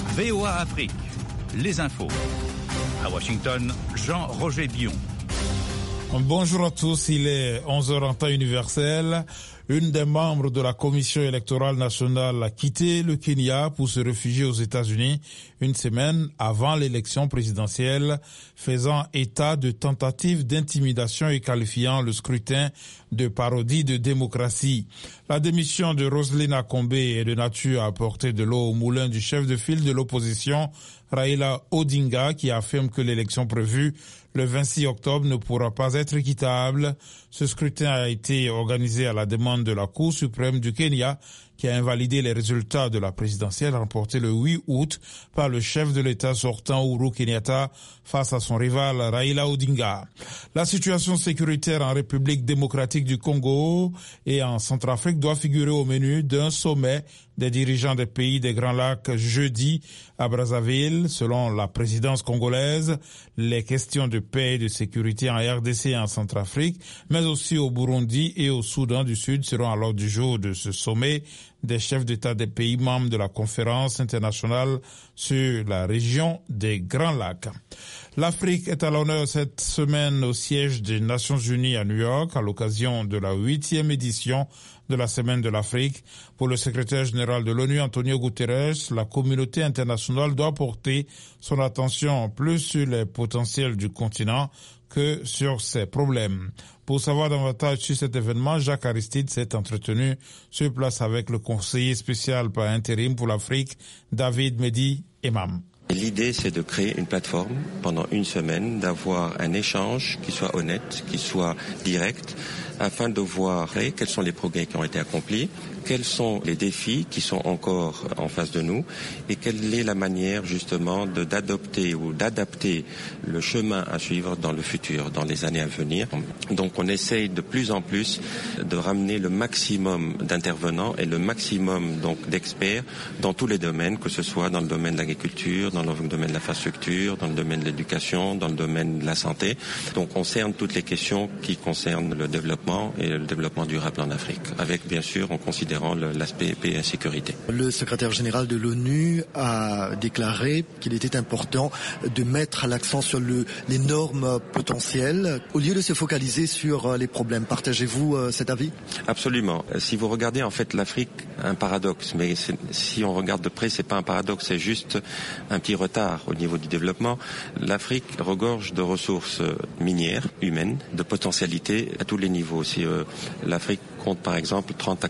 VOA Afrique, les infos. À Washington, Jean-Roger Bion. Bonjour à tous, il est 11h en temps universel. Une des membres de la Commission électorale nationale a quitté le Kenya pour se réfugier aux États-Unis une semaine avant l'élection présidentielle, faisant état de tentatives d'intimidation et qualifiant le scrutin de parodie de démocratie. La démission de Roseline Akombe est de nature à apporter de l'eau au moulin du chef de file de l'opposition, Raila Odinga, qui affirme que l'élection prévue le 26 octobre ne pourra pas être équitable. Ce scrutin a été organisé à la demande de la Cour suprême du Kenya, qui a invalidé les résultats de la présidentielle remportée le 8 août par le chef de l'État sortant Uhuru Kenyatta face à son rival Raila Odinga. La situation sécuritaire en République démocratique du Congo et en Centrafrique doit figurer au menu d'un sommet des dirigeants des pays des Grands Lacs jeudi à Brazzaville. Selon la présidence congolaise, les questions de paix et de sécurité en RDC et en Centrafrique, mais aussi au Burundi et au Soudan du Sud seront à l'ordre du jour de ce sommet des chefs d'État des pays membres de la conférence internationale sur la région des Grands Lacs. L'Afrique est à l'honneur cette semaine au siège des Nations Unies à New York à l'occasion de la 8e édition de la Semaine de l'Afrique. Pour le secrétaire général de l'ONU, Antonio Guterres, la communauté internationale doit porter son attention plus sur les potentiels du continent que sur ses problèmes. Pour savoir davantage sur cet événement, Jacques Aristide s'est entretenu sur place avec le conseiller spécial par intérim pour l'Afrique, David Mehdi Imam. L'idée, c'est de créer une plateforme pendant une semaine, d'avoir un échange qui soit honnête, qui soit direct, afin de voir quels sont les progrès qui ont été accomplis, quels sont les défis qui sont encore en face de nous et quelle est la manière justement d'adopter ou d'adapter le chemin à suivre dans le futur, dans les années à venir. Donc on essaye de plus en plus de ramener le maximum d'intervenants et le maximum donc d'experts dans tous les domaines, que ce soit dans le domaine de l'agriculture, dans le domaine de l'infrastructure, dans le domaine de l'éducation, dans le domaine de la santé. Donc on cerne toutes les questions qui concernent le développement et le développement durable en Afrique, avec bien sûr en considérant l'aspect paix et sécurité. Le secrétaire général de l'ONU a déclaré qu'il était important de mettre l'accent sur l'énorme potentiel au lieu de se focaliser sur les problèmes. Partagez-vous cet avis ? Absolument. Si vous regardez en fait l'Afrique, un paradoxe, mais si on regarde de près, c'est pas un paradoxe, c'est juste un petit retard au niveau du développement. L'Afrique regorge de ressources minières, humaines, de potentialités à tous les niveaux. Si l'Afrique compte par exemple 30 à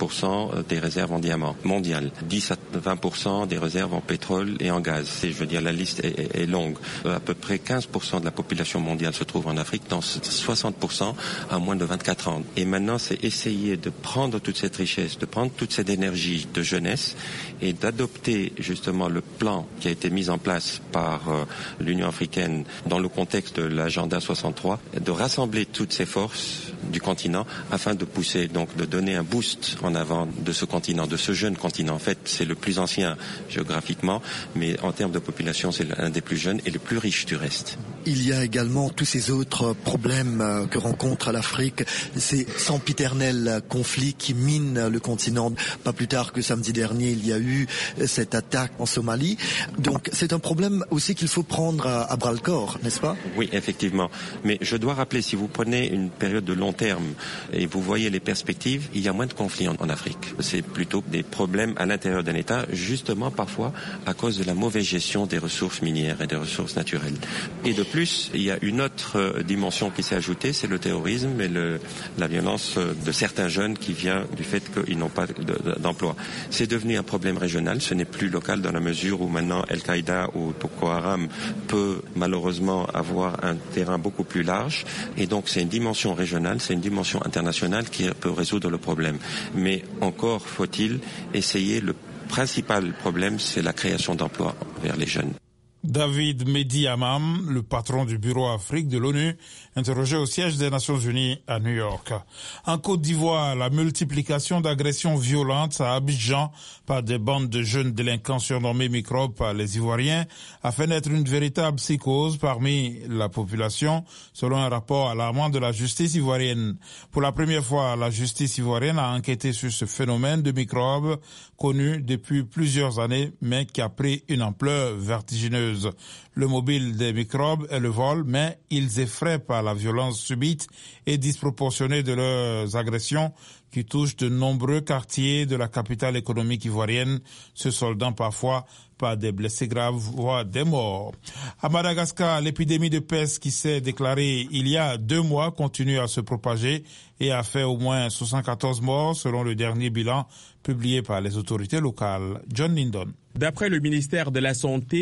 40% des réserves en diamants mondiales, 10 à 20% des réserves en pétrole et en gaz. Je veux dire, la liste est longue. À peu près 15% de la population mondiale se trouve en Afrique, dans 60% à moins de 24 ans. Et maintenant, c'est essayer de prendre toute cette richesse, de prendre toute cette énergie de jeunesse et d'adopter justement le plan qui a été mis en place par l'Union africaine dans le contexte de l'agenda 63, de rassembler toutes ces forces du continent afin de pousser, donc de donner un boost en avant de ce continent, de ce jeune continent. En fait, c'est le plus ancien géographiquement, mais en termes de population, c'est l'un des plus jeunes et le plus riche du reste. Il y a également tous ces autres problèmes que rencontre l'Afrique, ces sempiternels conflits qui minent le continent. Pas plus tard que samedi dernier, il y a eu cette attaque en Somalie. Donc c'est un problème aussi qu'il faut prendre à bras-le-corps, n'est-ce pas ? Oui, effectivement. Mais je dois rappeler, si vous prenez une période de long terme et vous voyez les perspectives, il y a moins de conflits en Afrique. C'est plutôt des problèmes à l'intérieur d'un État, justement parfois à cause de la mauvaise gestion des ressources minières et des ressources naturelles. Et de plus, il y a une autre dimension qui s'est ajoutée, c'est le terrorisme et la violence de certains jeunes qui vient du fait qu'ils n'ont pas d'emploi. C'est devenu un problème régional, ce n'est plus local dans la mesure où maintenant Al-Qaïda ou Boko Haram peut malheureusement avoir un terrain beaucoup plus large et donc c'est une dimension régionale, c'est une dimension internationale qui peut résoudre le problème. Mais encore faut-il essayer, le principal problème c'est la création d'emplois vers les jeunes. David Mehdi Hammam, le patron du bureau Afrique de l'ONU, interrogé au siège des Nations Unies à New York. En Côte d'Ivoire, la multiplication d'agressions violentes à Abidjan par des bandes de jeunes délinquants surnommés microbes par les Ivoiriens a fait naître une véritable psychose parmi la population, selon un rapport alarmant de la justice ivoirienne. Pour la première fois, la justice ivoirienne a enquêté sur ce phénomène de microbes connu depuis plusieurs années, mais qui a pris une ampleur vertigineuse. Le mobile des microbes est le vol, mais ils effraient par la violence subite et disproportionnée de leurs agressions qui touchent de nombreux quartiers de la capitale économique ivoirienne, se soldant parfois par des blessés graves, voire des morts. À Madagascar, l'épidémie de peste qui s'est déclarée il y a 2 mois continue à se propager et a fait au moins 74 morts selon le dernier bilan publié par les autorités locales. John Lindon. D'après le ministère de la Santé,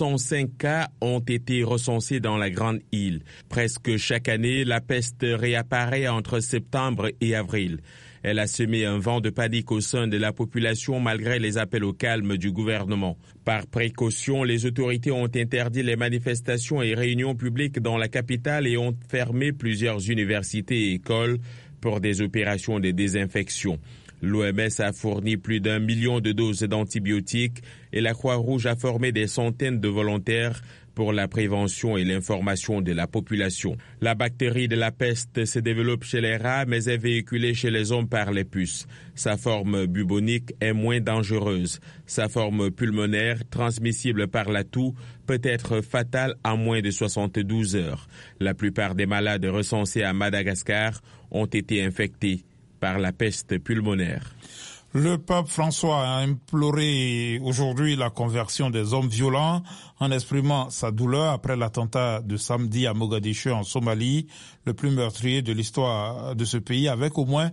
805 cas ont été recensés dans la Grande Île. Presque chaque année, la peste réapparaît entre septembre et avril. Elle a semé un vent de panique au sein de la population malgré les appels au calme du gouvernement. Par précaution, les autorités ont interdit les manifestations et réunions publiques dans la capitale et ont fermé plusieurs universités et écoles pour des opérations de désinfection. L'OMS a fourni plus d'1 million de doses d'antibiotiques et la Croix-Rouge a formé des centaines de volontaires pour la prévention et l'information de la population. La bactérie de la peste se développe chez les rats mais est véhiculée chez les hommes par les puces. Sa forme bubonique est moins dangereuse. Sa forme pulmonaire, transmissible par la toux, peut être fatale en moins de 72 heures. La plupart des malades recensés à Madagascar ont été infectés par la peste pulmonaire. Le pape François a imploré aujourd'hui la conversion des hommes violents en exprimant sa douleur après l'attentat de samedi à Mogadiscio en Somalie, le plus meurtrier de l'histoire de ce pays avec au moins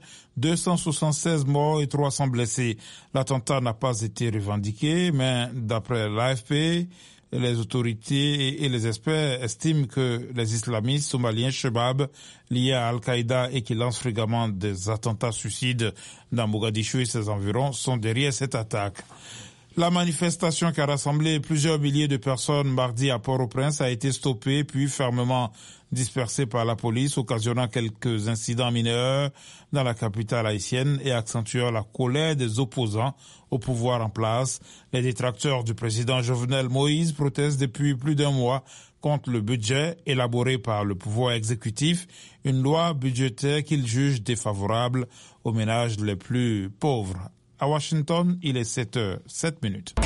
276 morts et 300 blessés. L'attentat n'a pas été revendiqué, mais d'après l'AFP, les autorités et les experts estiment que les islamistes somaliens Shebab liés à Al-Qaïda et qui lancent fréquemment des attentats suicides dans Mogadiscio et ses environs sont derrière cette attaque. La manifestation qui a rassemblé plusieurs milliers de personnes mardi à Port-au-Prince a été stoppée puis fermement dispersée par la police, occasionnant quelques incidents mineurs dans la capitale haïtienne et accentuant la colère des opposants au pouvoir en place. Les détracteurs du président Jovenel Moïse protestent depuis plus d'1 mois contre le budget élaboré par le pouvoir exécutif, une loi budgétaire qu'ils jugent défavorable aux ménages les plus pauvres. À Washington, il est 7h07.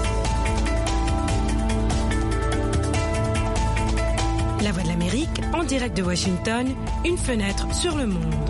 La Voix de l'Amérique, en direct de Washington, une fenêtre sur le monde.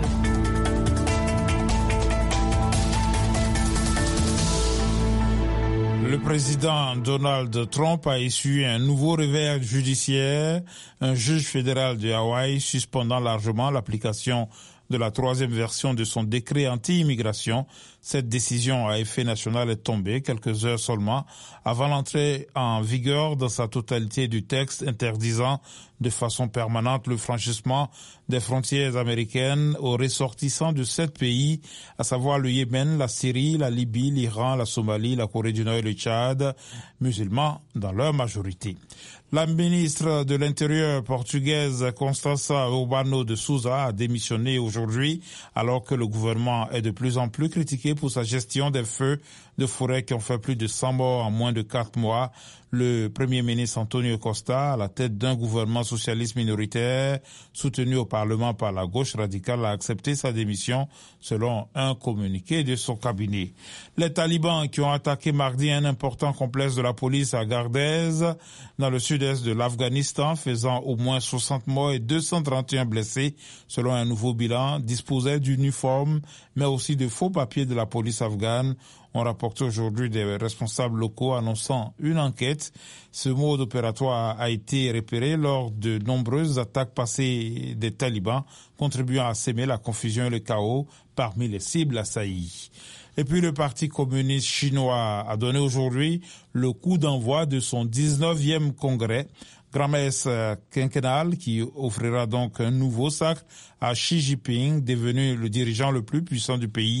Le président Donald Trump a issu un nouveau revers judiciaire. Un juge fédéral de Hawaï suspendant largement l'application de la 3e version de son décret anti-immigration. Cette décision à effet national est tombée quelques heures seulement avant l'entrée en vigueur dans sa totalité du texte interdisant de façon permanente le franchissement des frontières américaines aux ressortissants de 7 pays, à savoir le Yémen, la Syrie, la Libye, l'Iran, la Somalie, la Corée du Nord et le Tchad, musulmans dans leur majorité. La ministre de l'Intérieur portugaise Constança Urbano de Sousa a démissionné aujourd'hui alors que le gouvernement est de plus en plus critiqué pour sa gestion des feux de forêt qui ont fait plus de 100 morts en moins de 4 mois. Le Premier ministre Antonio Costa, à la tête d'un gouvernement socialiste minoritaire soutenu au Parlement par la gauche radicale, a accepté sa démission selon un communiqué de son cabinet. Les talibans qui ont attaqué mardi un important complexe de la police à Gardez, dans le sud-est de l'Afghanistan, faisant au moins 60 morts et 231 blessés, selon un nouveau bilan, disposaient d'uniformes, mais aussi de faux papiers de la police afghane. On rapporte aujourd'hui des responsables locaux annonçant une enquête. Ce mode opératoire a été repéré lors de nombreuses attaques passées des talibans, contribuant à semer la confusion et le chaos parmi les cibles assaillies. Et puis le Parti communiste chinois a donné aujourd'hui le coup d'envoi de son 19e congrès, grand-messe quinquennale qui offrira donc un nouveau sacre à Xi Jinping, devenu le dirigeant le plus puissant du pays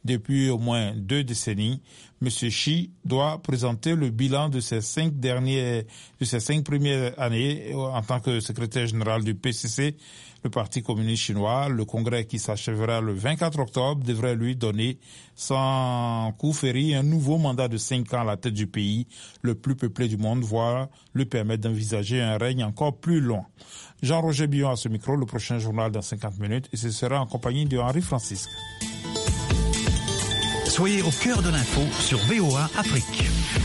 depuis au moins 2 décennies. M. Xi doit présenter le bilan de ses 5 premières années en tant que secrétaire général du PCC, le Parti communiste chinois. Le congrès qui s'achèvera le 24 octobre devrait lui donner sans coup féri un nouveau mandat de 5 ans à la tête du pays, le plus peuplé du monde, voire lui permettre d'envisager un règne encore plus long. Jean-Roger Billon à ce micro, le prochain journal dans 50 minutes, et ce sera en compagnie de Henri Francisque. Soyez au cœur de l'info sur VOA Afrique.